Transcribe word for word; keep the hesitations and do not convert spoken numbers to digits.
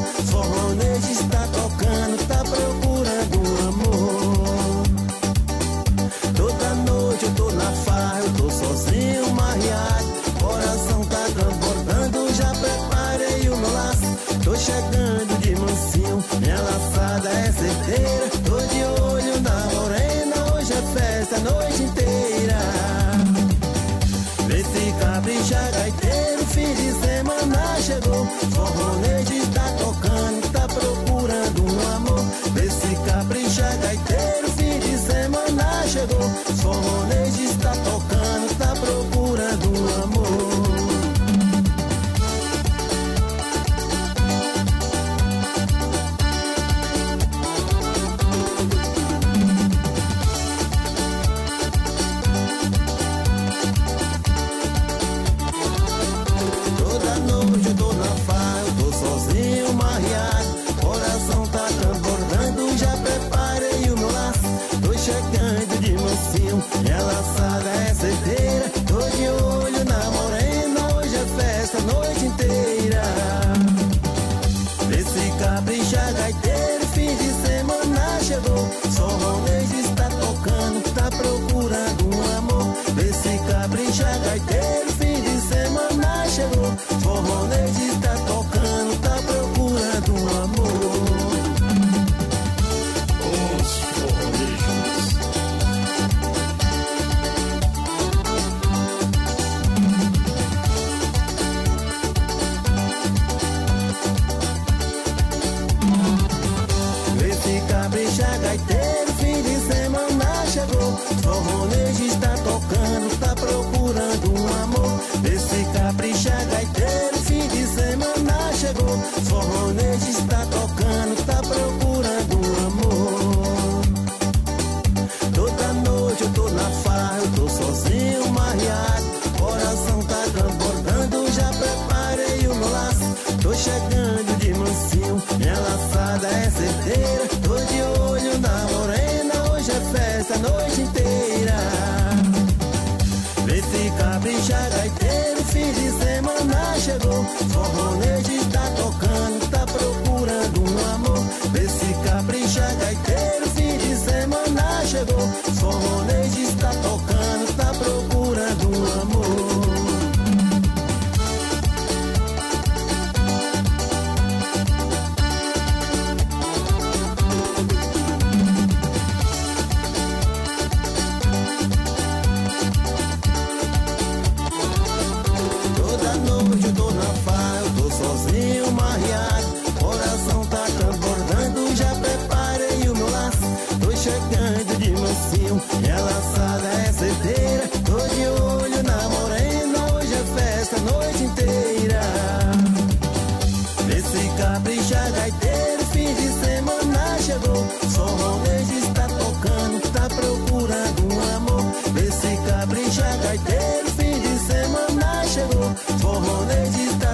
Forronejo está tocando, tá procurando um amor. Toda noite eu tô na farra, eu tô sozinho, marreado. Coração tá transbordando, já preparei o meu laço. Tô chegando de mansinho, minha laçada é certeira. Tô de olho na morena, hoje é festa a noite inteira. Vê se capricha, gaiteiro, fim de semana chegou. Forronejo está tocando, tá procurando um amor. Vê se capricha, gaiteiro, fim de semana chegou. Forronejo está tocando, tá procurando um amor. Minha laçada é certeira, tô de olho na morena, hoje é festa a noite inteira. Vê se capricha, gaiteiro, fim de semana chegou. Forronejo está tocando, tá procurando um amor. Vê se capricha, gaiteiro, fim de semana chegou. Forronejo está tocando, tá procurando um amor. Os forronejos. Capricha, gaiteiro, fim de semana chegou. Forronejo está tocando, tá procurando um amor. Esse capricha, gaiteiro, fim de semana chegou. Forronejo está tocando, tá procurando um amor. Toda noite eu tô na farra, eu tô sozinho, marreado. Coração tá transbordando, já preparei o meu laço. Tô chegando de mansinho, minha laçada é certeira. Tô de olho na morena, hoje é festa a noite inteira. Vê se capricha, gaiteiro, fim de semana chegou. Forronejo está tocando, tá procurando um amor. Vê se capricha, gaiteiro, fim de semana chegou. Forronejo está tocando, tá procurando um amor. Sozinho, marreado, coração tá transbordando, já preparei o meu laço. Tô chegando de mansinho, minha laçada é certeira. Tô de olho na morena, hoje é festa a noite inteira. Vê se capricha, gaiteiro, fim de semana chegou. Forronejo está tocando, tá procurando um amor. Vê se capricha, gaiteiro, fim de semana chegou. Forronejo está